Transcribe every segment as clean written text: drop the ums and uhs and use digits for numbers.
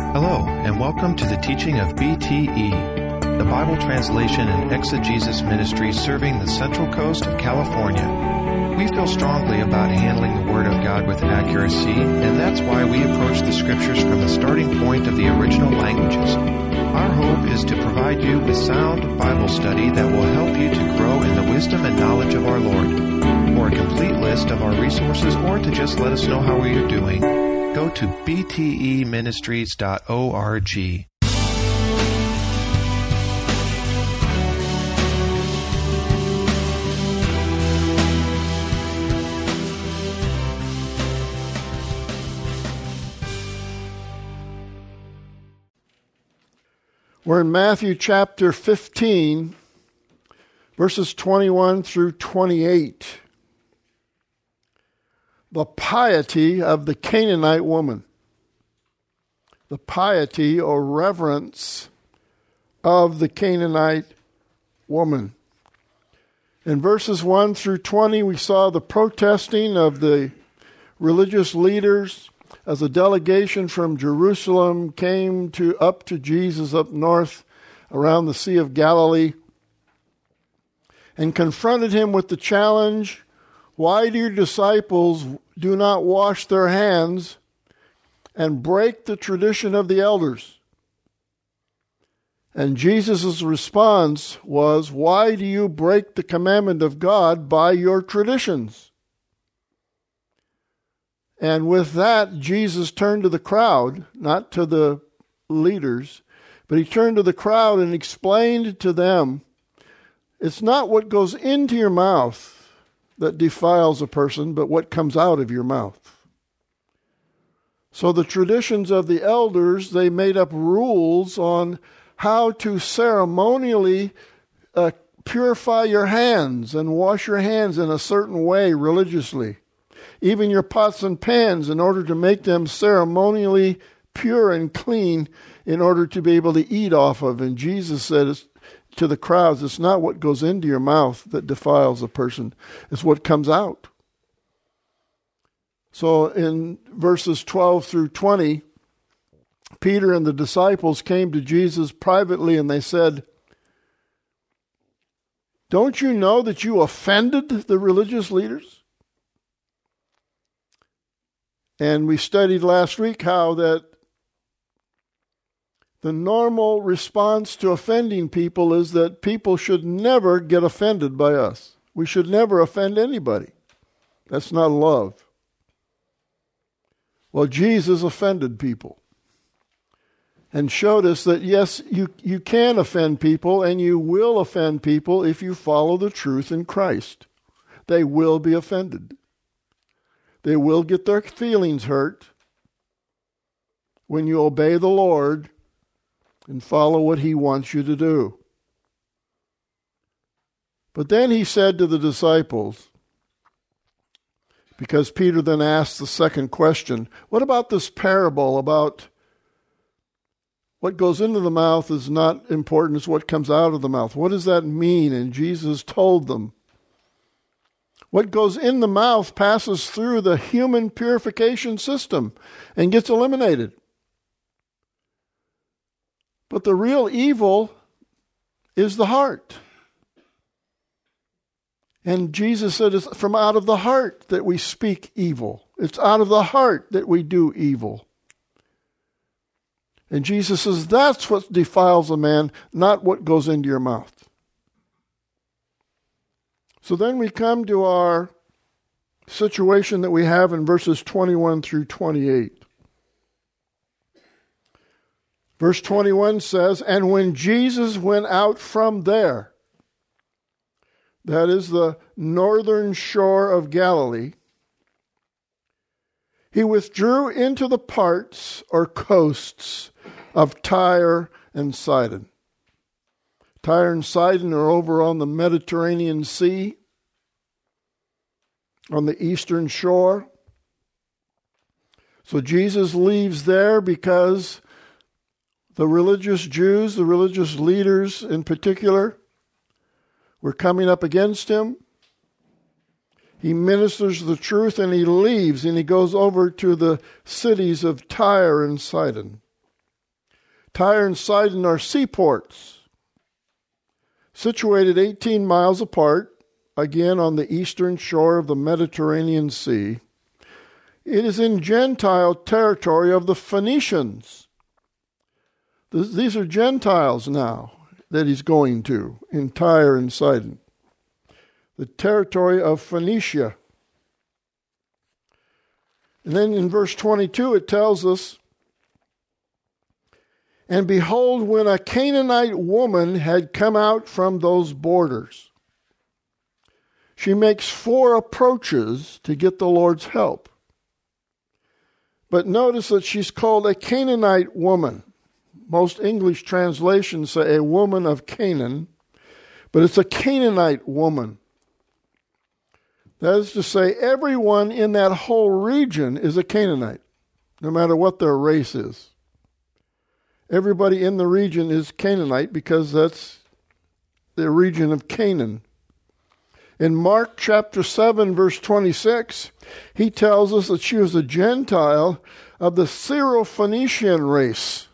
Hello, and welcome to the teaching of BTE, the Bible Translation and Exegesis Ministry serving the Central Coast of California. We feel strongly about handling the Word of God with accuracy, and that's why we approach the Scriptures from the starting point of the original languages. Our hope is to provide you with sound Bible study that will help you to grow in the wisdom and knowledge of our Lord. For a complete list of our resources or to just let us know how we are doing, go to bteministries.org. We're in Matthew chapter 15, verses 21 through 28. The piety of the Canaanite woman. The piety or reverence of the Canaanite woman. In verses 1 through 20, we saw the protesting of the religious leaders as a delegation from Jerusalem came up to Jesus up north around the Sea of Galilee and confronted him with the challenge, why do your disciples do not wash their hands and break the tradition of the elders? And Jesus' response was, why do you break the commandment of God by your traditions? And with that, Jesus turned to the crowd, not to the leaders, but he turned to the crowd and explained to them, it's not what goes into your mouth that defiles a person, but what comes out of your mouth. So the traditions of the elders, they made up rules on how to ceremonially purify your hands and wash your hands in a certain way religiously. Even your pots and pans, in order to make them ceremonially pure and clean in order to be able to eat off of. And Jesus said to the crowds, it's not what goes into your mouth that defiles a person, it's what comes out. So in verses 12 through 20, Peter and the disciples came to Jesus privately and they said, don't you know that you offended the religious leaders? And we studied last week how that the normal response to offending people is that people should never get offended by us. We should never offend anybody. That's not love. Well, Jesus offended people and showed us that, yes, you can offend people and you will offend people if you follow the truth in Christ. They will be offended. They will get their feelings hurt when you obey the Lord and follow what He wants you to do. But then He said to the disciples, because Peter then asked the second question, what about this parable about what goes into the mouth is not important, it's what comes out of the mouth. What does that mean? And Jesus told them, what goes in the mouth passes through the human purification system and gets eliminated. But the real evil is the heart. And Jesus said it's from out of the heart that we speak evil. It's out of the heart that we do evil. And Jesus says that's what defiles a man, not what goes into your mouth. So then we come to our situation that we have in verses 21 through 28. Verse 21 says, and when Jesus went out from there, that is the northern shore of Galilee, he withdrew into the parts or coasts of Tyre and Sidon. Tyre and Sidon are over on the Mediterranean Sea, on the eastern shore. So Jesus leaves there because the religious Jews, the religious leaders in particular, were coming up against him. He ministers the truth and he leaves and he goes over to the cities of Tyre and Sidon. Tyre and Sidon are seaports, situated 18 miles apart, again on the eastern shore of the Mediterranean Sea. It is in Gentile territory of the Phoenicians. These are Gentiles now that he's going to in Tyre and Sidon. The territory of Phoenicia. And then in verse 22 it tells us, and behold, when a Canaanite woman had come out from those borders, she makes 4 approaches to get the Lord's help. But notice that she's called a Canaanite woman. Most English translations say a woman of Canaan, but it's a Canaanite woman. That is to say, everyone in that whole region is a Canaanite, no matter what their race is. Everybody in the region is Canaanite because that's the region of Canaan. In Mark chapter 7, verse 26, he tells us that she was a Gentile of the Syro-Phoenician race.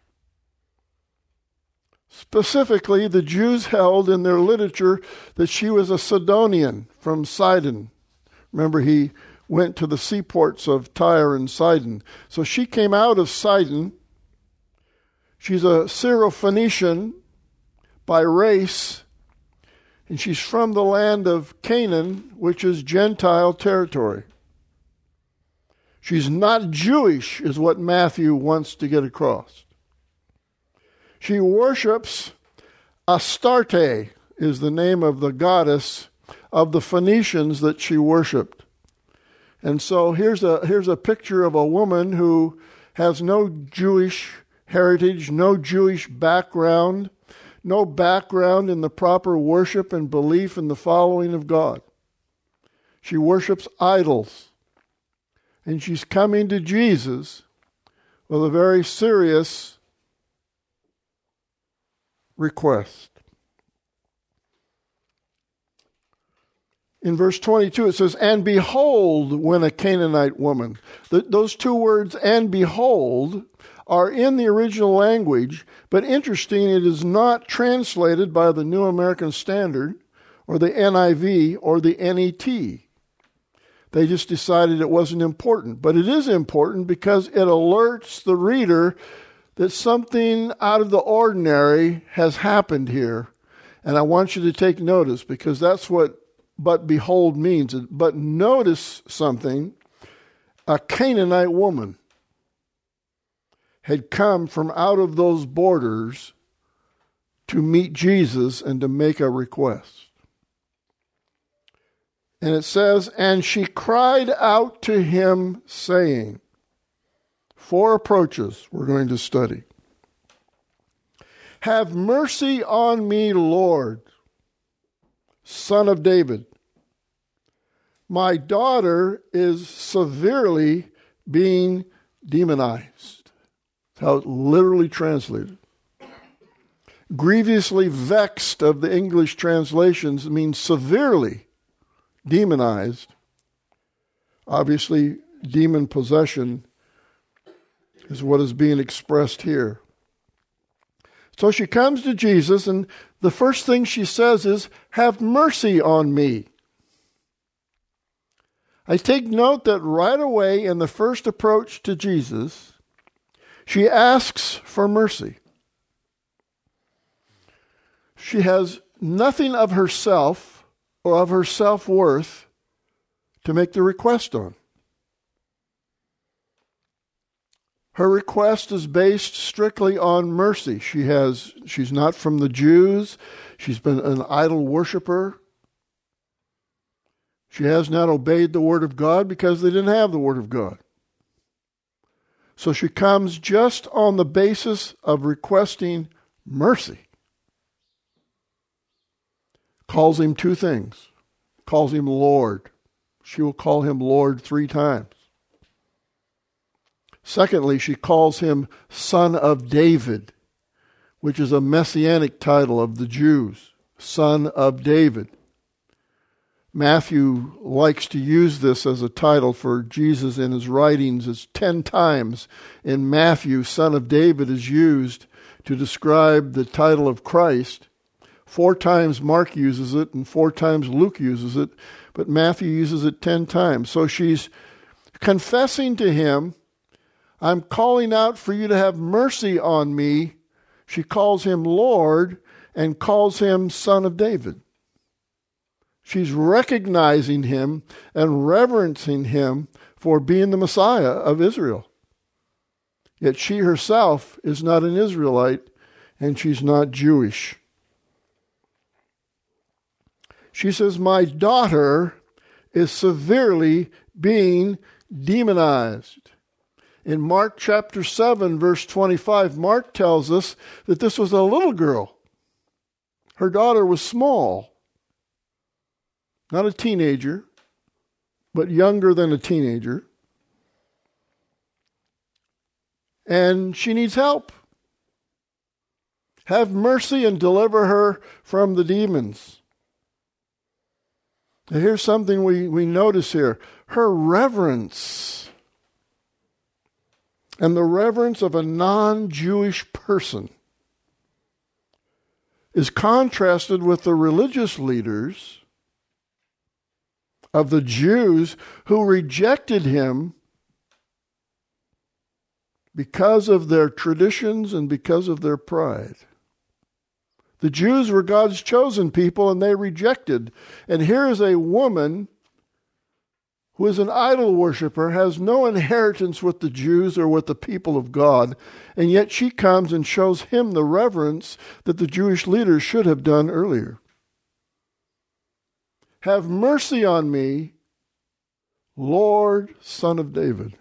Specifically, the Jews held in their literature that she was a Sidonian from Sidon. Remember, he went to the seaports of Tyre and Sidon. So she came out of Sidon. She's a Syro-Phoenician by race, and she's from the land of Canaan, which is Gentile territory. She's not Jewish, is what Matthew wants to get across. She worships Astarte, is the name of the goddess of the Phoenicians that she worshipped. And so here's a picture of a woman who has no Jewish heritage, no Jewish background, no background in the proper worship and belief in the following of God. She worships idols. And she's coming to Jesus with a very serious request. In verse 22 it says, and behold, when a Canaanite woman. Those 2 words, and behold, are in the original language, but interesting, it is not translated by the New American Standard or the NIV or the NET. They just decided it wasn't important. But it is important because it alerts the reader that something out of the ordinary has happened here. And I want you to take notice, because that's what but behold means. But notice something. A Canaanite woman had come from out of those borders to meet Jesus and to make a request. And it says, and she cried out to him, saying, 4 approaches we're going to study. Have mercy on me, Lord, Son of David. My daughter is severely being demonized. That's how it literally translated. Grievously vexed of the English translations means severely demonized. Obviously, demon possession is what is being expressed here. So she comes to Jesus, and the first thing she says is, have mercy on me. I take note that right away in the first approach to Jesus, she asks for mercy. She has nothing of herself or of her self-worth to make the request on. Her request is based strictly on mercy. She's not from the Jews. She's been an idol worshiper. She has not obeyed the word of God because they didn't have the word of God. So she comes just on the basis of requesting mercy. Calls him 2 things. Calls him Lord. She will call him Lord 3 times. Secondly, she calls him Son of David, which is a messianic title of the Jews. Son of David. Matthew likes to use this as a title for Jesus in his writings. It's 10 times in Matthew, Son of David is used to describe the title of Christ. 4 times Mark uses it and 4 times Luke uses it, but Matthew uses it 10 times. So she's confessing to him, I'm calling out for you to have mercy on me. She calls him Lord and calls him Son of David. She's recognizing him and reverencing him for being the Messiah of Israel. Yet she herself is not an Israelite and she's not Jewish. She says, my daughter is severely being demonized. In Mark chapter 7, verse 25, Mark tells us that this was a little girl. Her daughter was small. Not a teenager, but younger than a teenager. And she needs help. Have mercy and deliver her from the demons. Now here's something we notice here. Her reverence and the reverence of a non-Jewish person is contrasted with the religious leaders of the Jews who rejected him because of their traditions and because of their pride. The Jews were God's chosen people and they rejected. And here is a woman who is an idol worshiper, has no inheritance with the Jews or with the people of God, and yet she comes and shows him the reverence that the Jewish leaders should have done earlier. Have mercy on me, Lord, Son of David.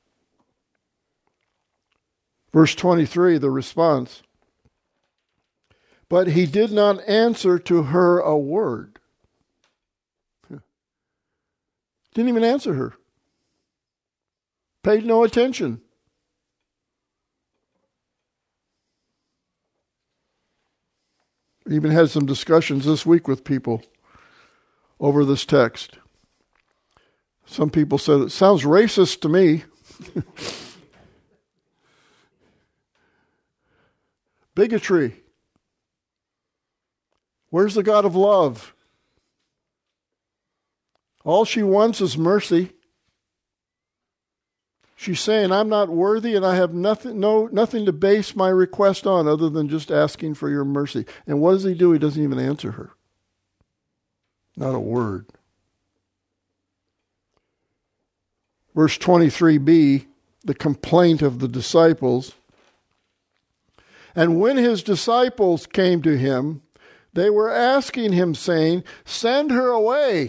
Verse 23, the response. But he did not answer to her a word. Didn't even answer her. Paid no attention. Even had some discussions this week with people over this text. Some people said, it sounds racist to me. Bigotry. Where's the God of love? All she wants is mercy. She's saying, I'm not worthy and I have nothing to base my request on other than just asking for your mercy. And what does he do? He doesn't even answer her. Not a word. Verse 23b, the complaint of the disciples. And when his disciples came to him, they were asking him, saying, send her away,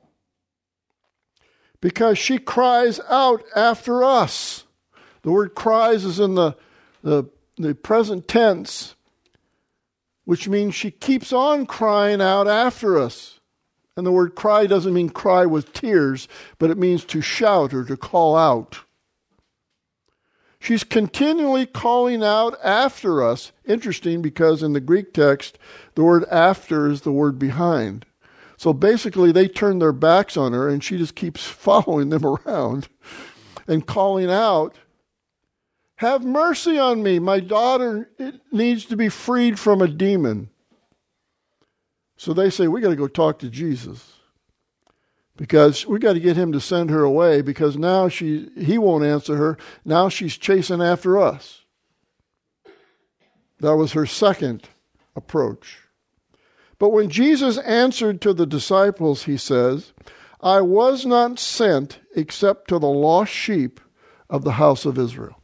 because she cries out after us. The word cries is in the present tense, which means she keeps on crying out after us. And the word cry doesn't mean cry with tears, but it means to shout or to call out. She's continually calling out after us. Interesting, because in the Greek text, the word after is the word behind. So basically, they turn their backs on her, and she just keeps following them around and calling out, have mercy on me. My daughter needs to be freed from a demon. So they say, we got to go talk to Jesus, because we got to get him to send her away, because now he won't answer her. Now she's chasing after us. That was her second approach. But when Jesus answered to the disciples, he says, I was not sent except to the lost sheep of the house of Israel.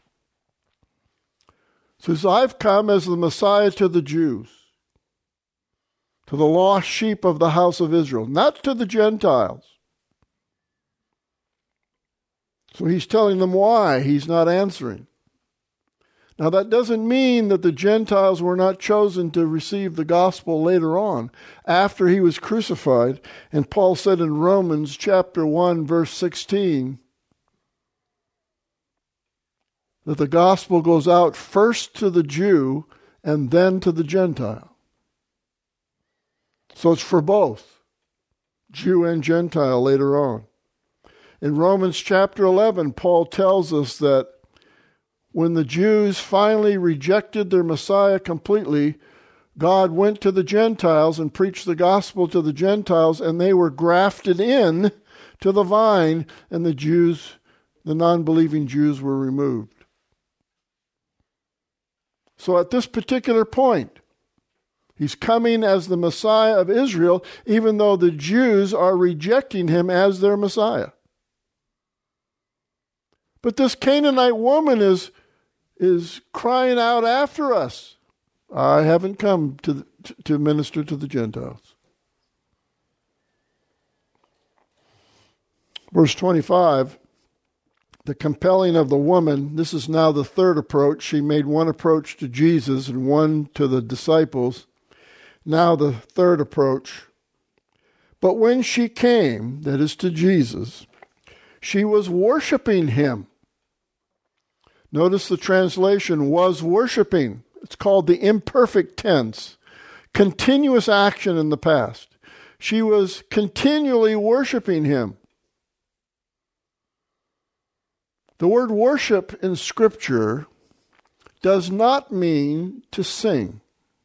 So I've come as the Messiah to the Jews, to the lost sheep of the house of Israel, not to the Gentiles. So he's telling them why he's not answering. Now that doesn't mean that the Gentiles were not chosen to receive the gospel later on, after he was crucified. And Paul said in Romans chapter 1, verse 16, that the gospel goes out first to the Jew and then to the Gentile. So it's for both, Jew and Gentile later on. In Romans chapter 11, Paul tells us that when the Jews finally rejected their Messiah completely, God went to the Gentiles and preached the gospel to the Gentiles, and they were grafted in to the vine, and the Jews, the non-believing Jews, were removed. So at this particular point, he's coming as the Messiah of Israel, even though the Jews are rejecting him as their Messiah. But this Canaanite woman is crying out after us. I haven't come to minister to the Gentiles. Verse 25, the compelling of the woman. This is now the third approach. She made one approach to Jesus and one to the disciples. Now the third approach. But when she came, that is to Jesus, she was worshiping him. Notice the translation, was worshiping. It's called the imperfect tense. Continuous action in the past. She was continually worshiping him. The word worship in Scripture does not mean to sing.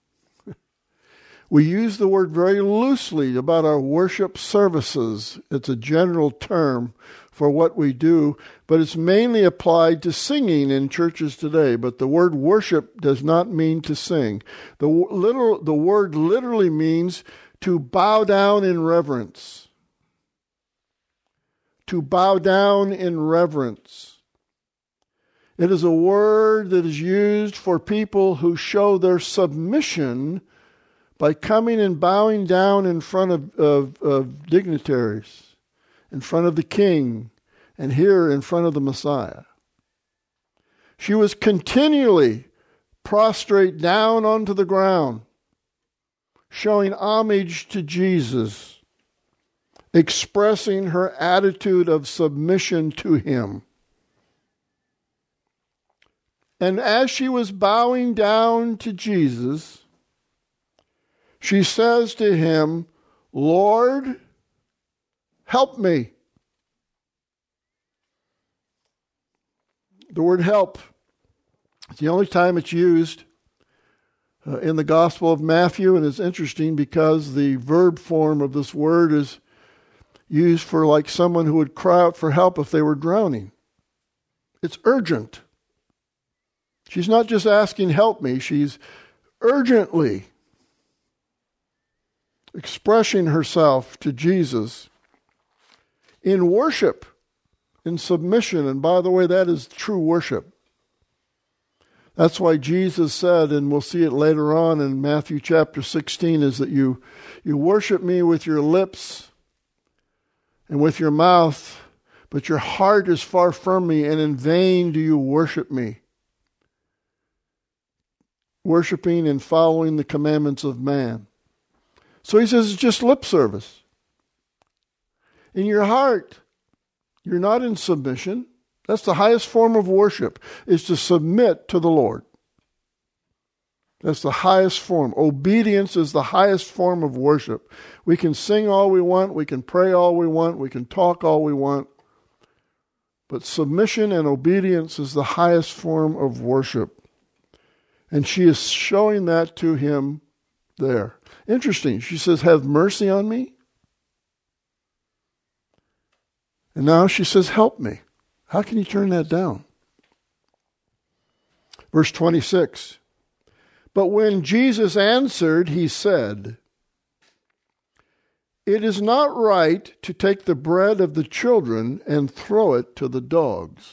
We use the word very loosely about our worship services. It's a general term for what we do, but it's mainly applied to singing in churches today. But the word worship does not mean to sing. The word literally means to bow down in reverence. To bow down in reverence. It is a word that is used for people who show their submission by coming and bowing down in front of dignitaries, in front of the king, and here in front of the Messiah. She was continually prostrate down onto the ground, showing homage to Jesus, expressing her attitude of submission to him. And as she was bowing down to Jesus, she says to him, Lord, help me. The word help, it's the only time it's used in the Gospel of Matthew, and it's interesting because the verb form of this word is used for like someone who would cry out for help if they were drowning. It's urgent. She's not just asking, help me. She's urgently expressing herself to Jesus in worship, in submission. And by the way, that is true worship. That's why Jesus said, and we'll see it later on in Matthew chapter 16, is that you worship me with your lips and with your mouth, but your heart is far from me, and in vain do you worship me. Worshiping and following the commandments of man. So he says it's just lip service. In your heart, you're not in submission. That's the highest form of worship, is to submit to the Lord. That's the highest form. Obedience is the highest form of worship. We can sing all we want, we can pray all we want, we can talk all we want, but submission and obedience is the highest form of worship. And she is showing that to him there. Interesting. She says, have mercy on me. And now she says, help me. How can you turn that down? Verse 26. But when Jesus answered, he said, it is not right to take the bread of the children and throw it to the dogs.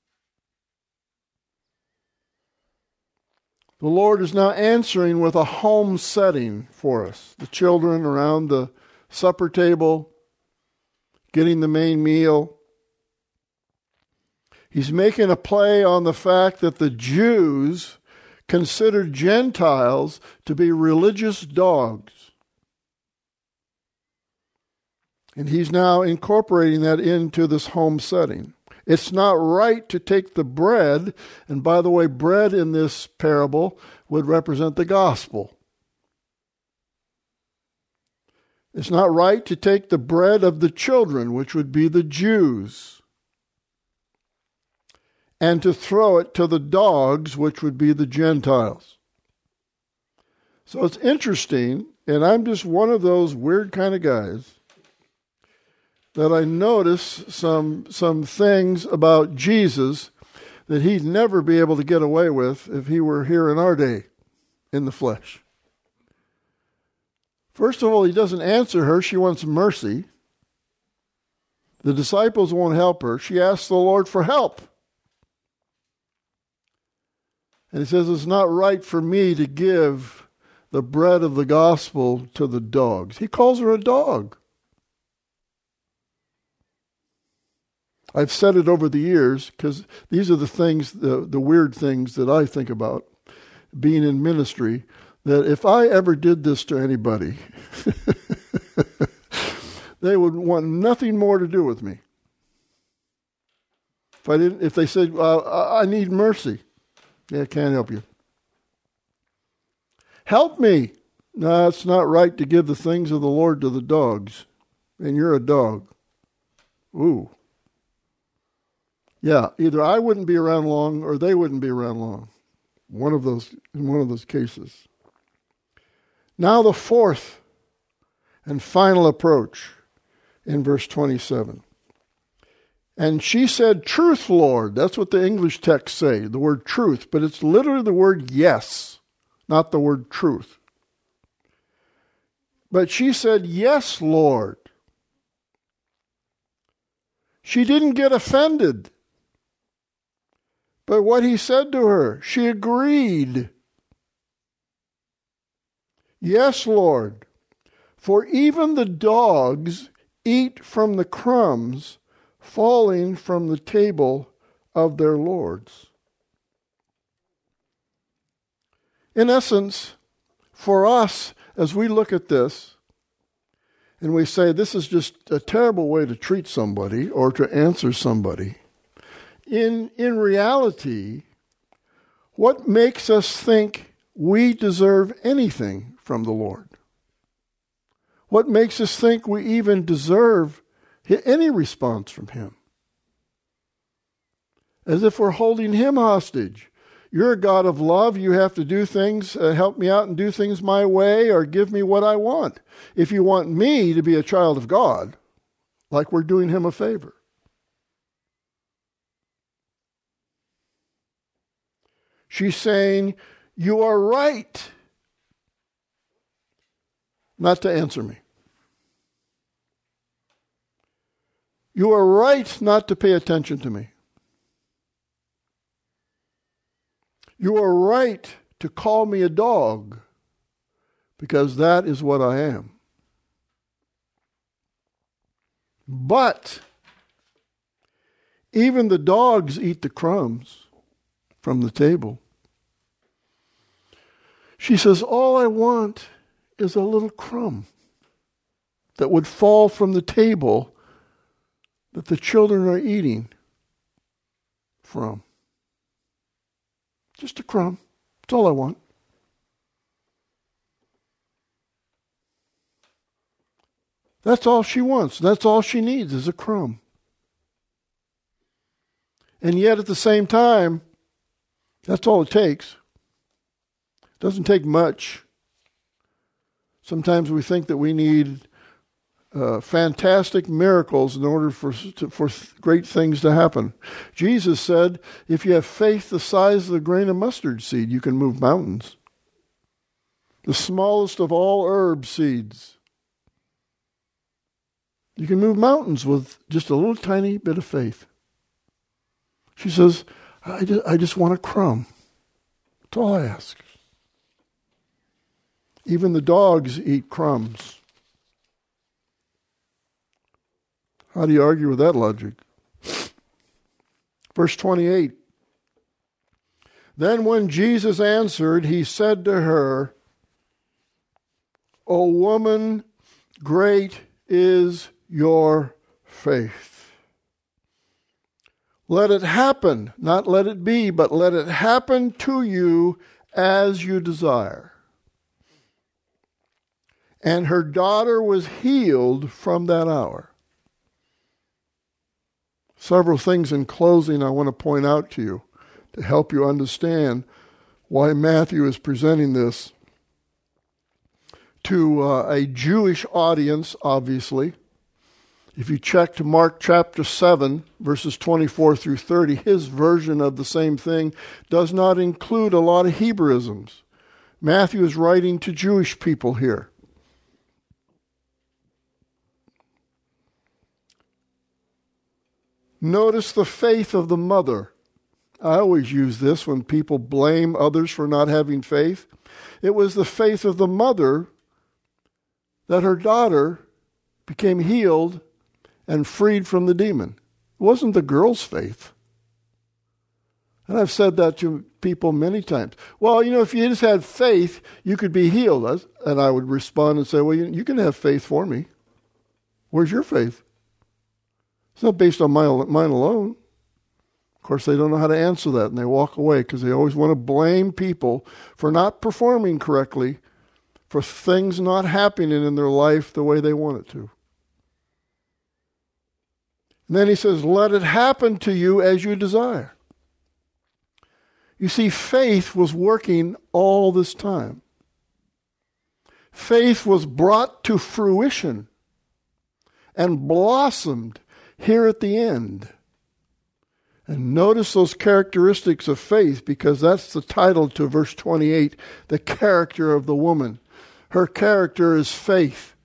The Lord is now answering with a home setting for us. The children around the supper table, getting the main meal. He's making a play on the fact that the Jews considered Gentiles to be religious dogs. And he's now incorporating that into this home setting. It's not right to take the bread, and by the way, bread in this parable would represent the gospel. It's not right to take the bread of the children, which would be the Jews, and to throw it to the dogs, which would be the Gentiles. So it's interesting, and I'm just one of those weird kind of guys, that I notice some things about Jesus that he'd never be able to get away with if he were here in our day in the flesh. First of all, he doesn't answer her. She wants mercy. The disciples won't help her. She asks the Lord for help. And he says, it's not right for me to give the bread of the gospel to the dogs. He calls her a dog. I've said it over the years because these are the things, the weird things that I think about being in ministry, that if I ever did this to anybody, they would want nothing more to do with me. If they said, I need mercy, yeah, can't help you. Help me. No, it's not right to give the things of the Lord to the dogs. And you're a dog. Ooh. Yeah, either I wouldn't be around long or they wouldn't be around long. In one of those cases. Now the fourth and final approach in verse 27. And she said, truth, Lord. That's what the English texts say, the word truth. But it's literally the word yes, not the word truth. But she said, yes, Lord. She didn't get offended. But what he said to her, she agreed. Yes, Lord, for even the dogs eat from the crumbs falling from the table of their lords. In essence, for us, as we look at this, and we say this is just a terrible way to treat somebody or to answer somebody, in reality, what makes us think we deserve anything from the Lord? What makes us think we even deserve any response from Him? As if we're holding Him hostage. You're a God of love. You have to do things, help me out and do things my way, or give me what I want. If you want me to be a child of God, like we're doing Him a favor. She's saying, you are right not to answer me. You are right not to pay attention to me. You are right to call me a dog, because that is what I am. But even the dogs eat the crumbs from the table. She says, all I want is a little crumb that would fall from the table that the children are eating from. Just a crumb. That's all I want. That's all she wants. That's all she needs is a crumb. And yet at the same time, that's all it takes. It doesn't take much. Sometimes we think that we need fantastic miracles in order for great things to happen. Jesus said, if you have faith the size of a grain of mustard seed, you can move mountains. The smallest of all herb seeds. You can move mountains with just a little tiny bit of faith. She says, I just want a crumb. That's all I ask. Even the dogs eat crumbs. How do you argue with that logic? Verse 28. Then when Jesus answered, he said to her, O woman, great is your faith. Let it happen, not let it be, but let it happen to you as you desire. And her daughter was healed from that hour. Several things in closing I want to point out to you to help you understand why Matthew is presenting this to a Jewish audience, obviously. If you check to Mark chapter 7, verses 24 through 30, his version of the same thing does not include a lot of Hebraisms. Matthew is writing to Jewish people here. Notice the faith of the mother. I always use this when people blame others for not having faith. It was the faith of the mother that her daughter became healed and freed from the demon. It wasn't the girl's faith. And I've said that to people many times. Well, if you just had faith, you could be healed. And I would respond and say, well, you can have faith for me. Where's your faith? It's not based on mine alone. Of course, they don't know how to answer that, and they walk away because they always want to blame people for not performing correctly, for things not happening in their life the way they want it to. And then he says, let it happen to you as you desire. You see, faith was working all this time. Faith was brought to fruition and blossomed here at the end. And notice those characteristics of faith, because that's the title to verse 28, the character of the woman. Her character is faith.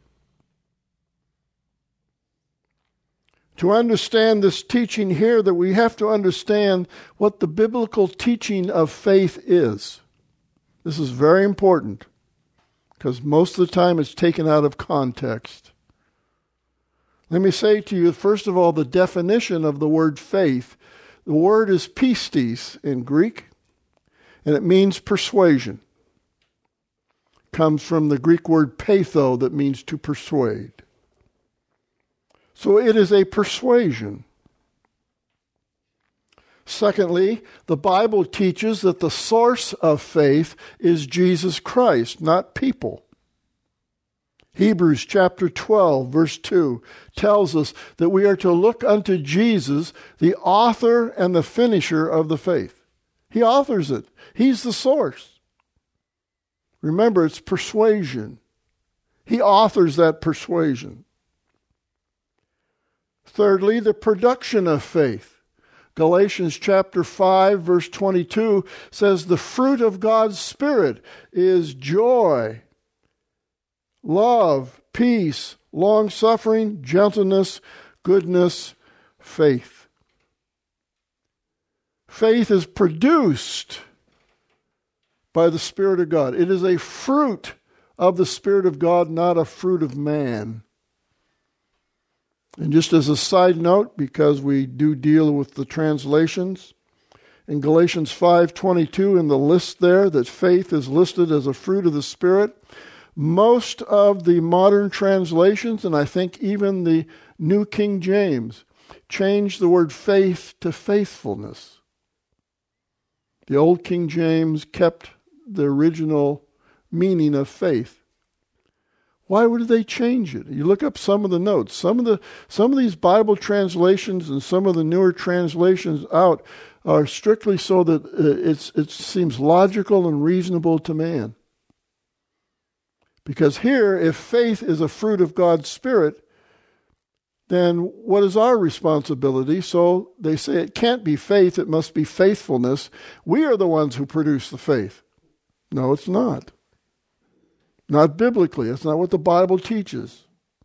To understand this teaching here, that we have to understand what the biblical teaching of faith is. This is very important, because most of the time it's taken out of context. Let me say to you, first of all, the definition of the word faith. The word is pistis in Greek, and it means persuasion. It comes from the Greek word patho, that means to persuade. So it is a persuasion. Secondly, the Bible teaches that the source of faith is Jesus Christ, not people. Hebrews chapter 12, verse 2 tells us that we are to look unto Jesus, the author and the finisher of the faith. He authors it. He's the source. Remember, it's persuasion. He authors that persuasion. Thirdly, the production of faith. Galatians chapter 5, verse 22 says the fruit of God's Spirit is joy, love, peace, long-suffering, gentleness, goodness, faith. Faith is produced by the Spirit of God. It is a fruit of the Spirit of God, not a fruit of man. And just as a side note, because we do deal with the translations, in Galatians 5:22, in the list there, that faith is listed as a fruit of the Spirit, most of the modern translations, and I think even the New King James, changed the word faith to faithfulness. The Old King James kept the original meaning of faith. Why would they change it? You look up some of the notes. Some of these Bible translations and some of the newer translations out are strictly so that it seems logical and reasonable to man. Because here, if faith is a fruit of God's Spirit, then what is our responsibility? So they say it can't be faith, it must be faithfulness. We are the ones who produce the faith. No, it's not. Not biblically. That's not what the Bible teaches.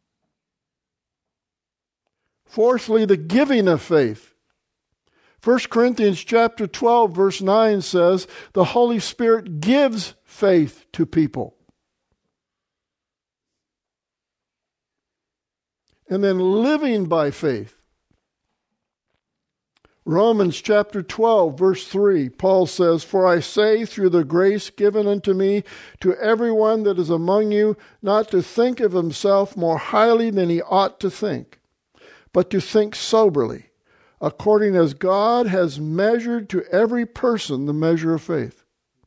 Fourthly, the giving of faith. 1 Corinthians chapter 12, verse 9 says, the Holy Spirit gives faith to people. And then living by faith. Romans chapter 12, verse 3, Paul says, for I say through the grace given unto me to everyone that is among you, not to think of himself more highly than he ought to think, but to think soberly, according as God has measured to every person the measure of faith.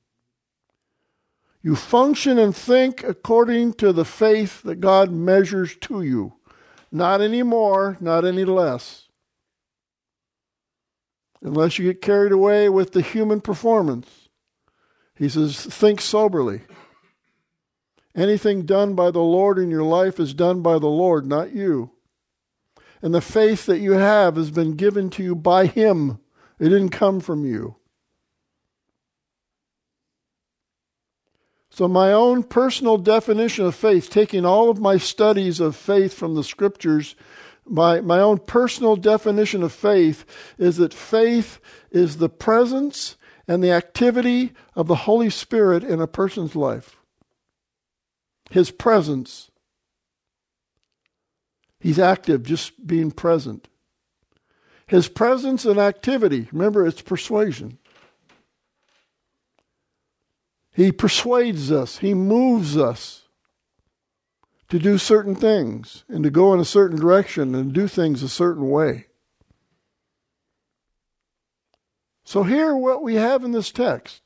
You function and think according to the faith that God measures to you. Not any more, not any less. unless you get carried away with the human performance. He says, think soberly. Anything done by the Lord in your life is done by the Lord, not you. And the faith that you have has been given to you by Him. It didn't come from you. So my own personal definition of faith, taking all of my studies of faith from the Scriptures, my own personal definition of faith is that faith is the presence and the activity of the Holy Spirit in a person's life. His presence. He's active, just being present. His presence and activity, remember, it's persuasion. He persuades us, He moves us to do certain things and to go in a certain direction and do things a certain way. So here what we have in this text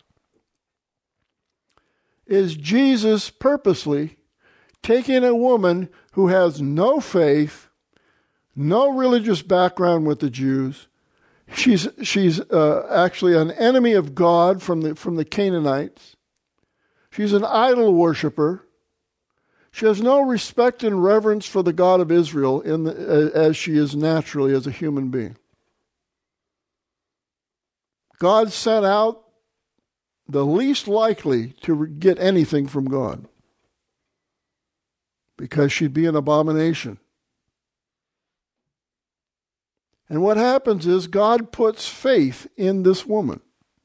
is Jesus purposely taking a woman who has no faith, no religious background with the Jews. She's actually an enemy of God from the Canaanites. She's an idol worshiper. She has no respect and reverence for the God of Israel as she is naturally as a human being. God sent out the least likely to get anything from God because she'd be an abomination. And what happens is God puts faith in this woman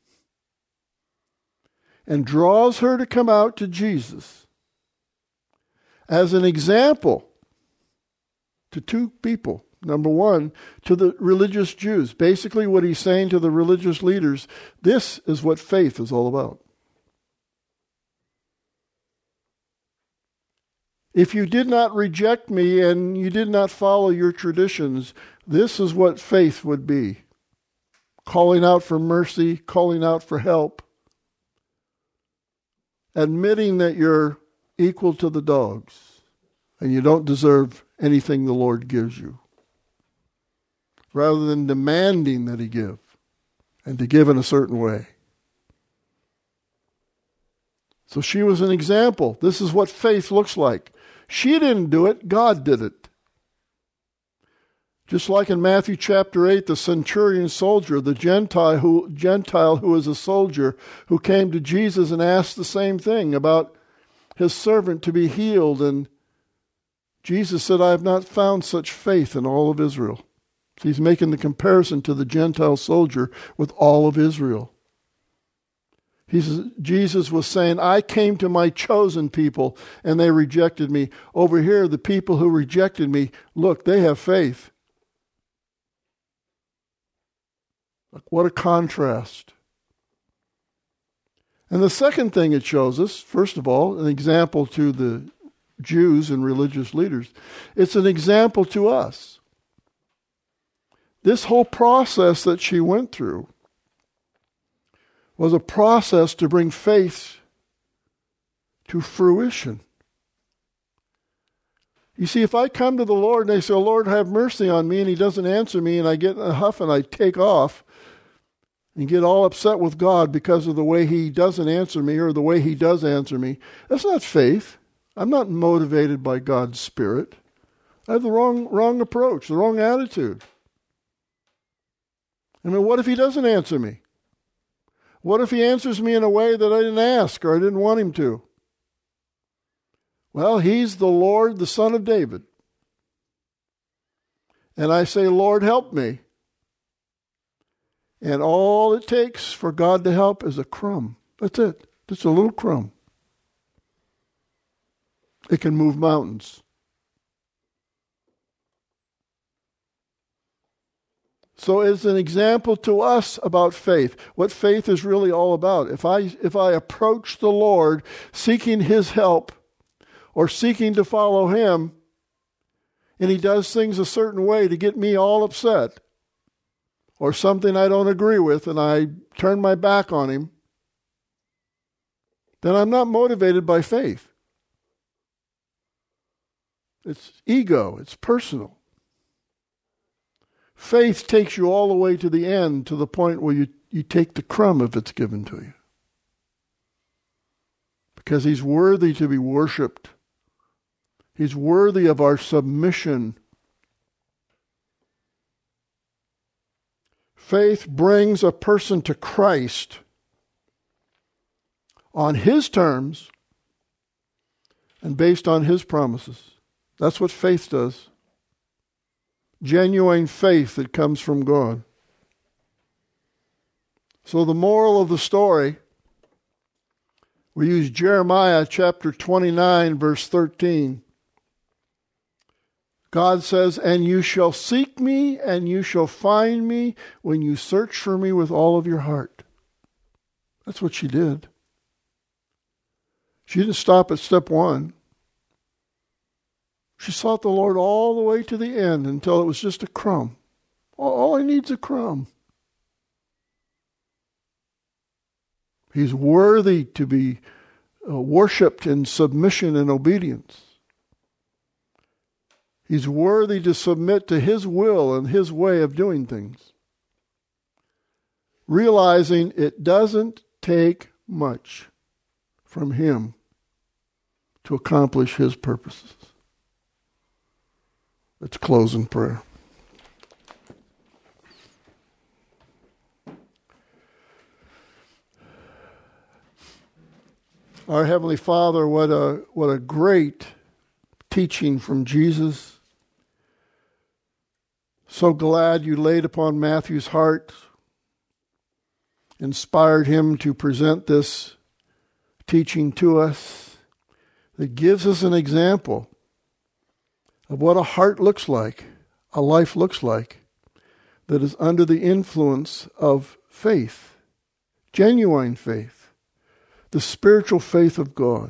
and draws her to come out to Jesus as an example to two people. Number one, to the religious Jews. Basically what he's saying to the religious leaders, this is what faith is all about. If you did not reject me and you did not follow your traditions, this is what faith would be. Calling out for mercy, calling out for help. Admitting that you're equal to the dogs and you don't deserve anything the Lord gives you. Rather than demanding that He give and to give in a certain way. So she was an example. This is what faith looks like. She didn't do it, God did it. Just like in Matthew chapter 8, the centurion soldier, the Gentile who was a soldier, who came to Jesus and asked the same thing about his servant to be healed. And Jesus said, I have not found such faith in all of Israel. So he's making the comparison to the Gentile soldier with all of Israel. Jesus was saying, I came to my chosen people and they rejected me. Over here, the people who rejected me, look, they have faith. What a contrast. And the second thing it shows us, first of all, an example to the Jews and religious leaders. It's an example to us. This whole process that she went through was a process to bring faith to fruition. You see, if I come to the Lord and I say, oh, Lord, have mercy on me, and He doesn't answer me, and I get in a huff and I take off and get all upset with God because of the way He doesn't answer me or the way He does answer me, that's not faith. I'm not motivated by God's Spirit. I have the wrong approach, the wrong attitude. I mean, what if He doesn't answer me? What if He answers me in a way that I didn't ask or I didn't want Him to? Well, He's the Lord, the Son of David. And I say, Lord, help me. And all it takes for God to help is a crumb. That's it. Just a little crumb. It can move mountains. So it's an example to us about faith, what faith is really all about. If I approach the Lord seeking His help or seeking to follow Him, and He does things a certain way to get me all upset, or something I don't agree with and I turn my back on Him, then I'm not motivated by faith. It's ego, it's personal. Faith takes you all the way to the end, to the point where you take the crumb if it's given to you. Because He's worthy to be worshipped. He's worthy of our submission. Faith brings a person to Christ on His terms and based on His promises. That's what faith does. Genuine faith that comes from God. So the moral of the story, we use Jeremiah chapter 29, verse 13. God says, "And you shall seek me, and you shall find me when you search for me with all of your heart." That's what she did. She didn't stop at step one. She sought the Lord all the way to the end until it was just a crumb. All He needs is a crumb. He's worthy to be worshipped in submission and obedience. He's worthy to submit to His will and His way of doing things. Realizing it doesn't take much from Him to accomplish His purposes. Let's close in prayer. Our Heavenly Father, what a great teaching from Jesus. So glad you laid upon Matthew's heart, inspired him to present this teaching to us that gives us an example of what a heart looks like, a life looks like, that is under the influence of faith, genuine faith, the spiritual faith of God.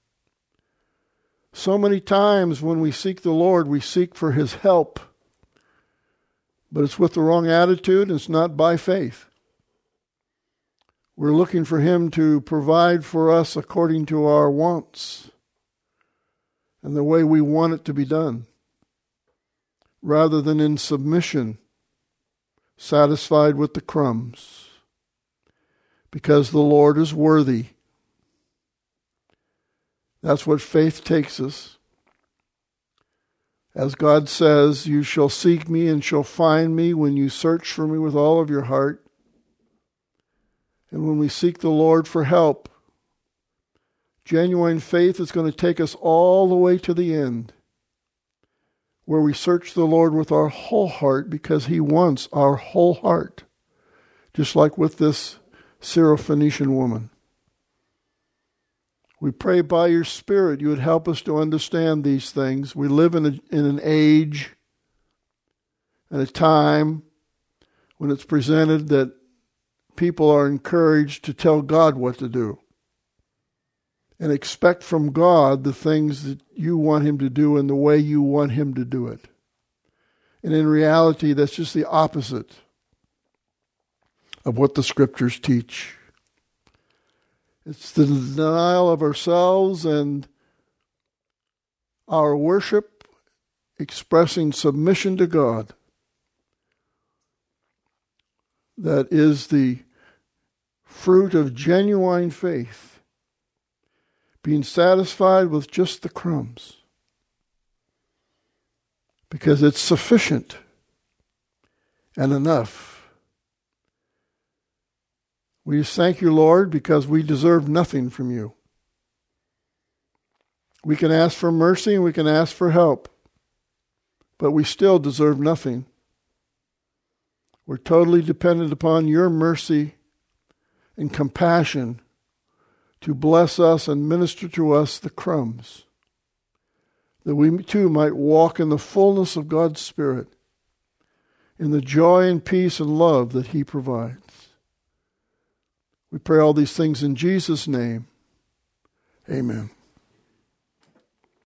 So many times when we seek the Lord, we seek for His help, but it's with the wrong attitude and it's not by faith. We're looking for Him to provide for us according to our wants and the way we want it to be done, rather than in submission, satisfied with the crumbs, because the Lord is worthy. That's what faith takes us. As God says, "You shall seek me and shall find me when you search for me with all of your heart." And when we seek the Lord for help, genuine faith is going to take us all the way to the end, where we search the Lord with our whole heart, because He wants our whole heart, just like with this Syrophoenician woman. We pray by your Spirit you would help us to understand these things. We live in an age and a time when it's presented that people are encouraged to tell God what to do and expect from God the things that you want Him to do and the way you want Him to do it. And in reality, that's just the opposite of what the Scriptures teach. It's the denial of ourselves and our worship, expressing submission to God, that is the fruit of genuine faith, being satisfied with just the crumbs, because it's sufficient and enough. We just thank you, Lord, because we deserve nothing from you. We can ask for mercy and we can ask for help, but we still deserve nothing. We're totally dependent upon your mercy and compassion to bless us and minister to us the crumbs, that we too might walk in the fullness of God's Spirit, in the joy and peace and love that He provides. We pray all these things in Jesus' name. Amen.